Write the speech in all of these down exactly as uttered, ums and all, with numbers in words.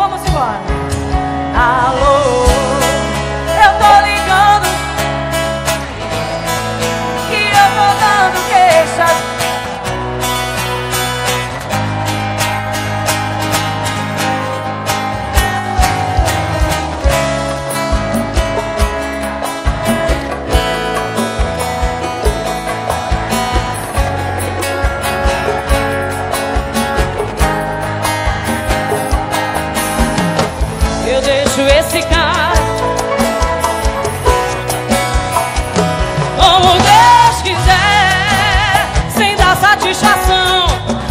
vamos embora. Alô, eu tô ligando e eu tô dando queixas. Eu deixo esse cara como Deus quiser, sem dar satisfação,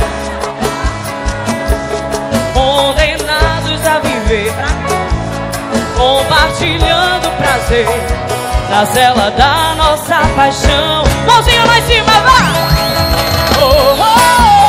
condenados a viver, compartilhando prazer na cela da nossa paixão. Mãozinha lá em cima, vai! Oh, oh, oh.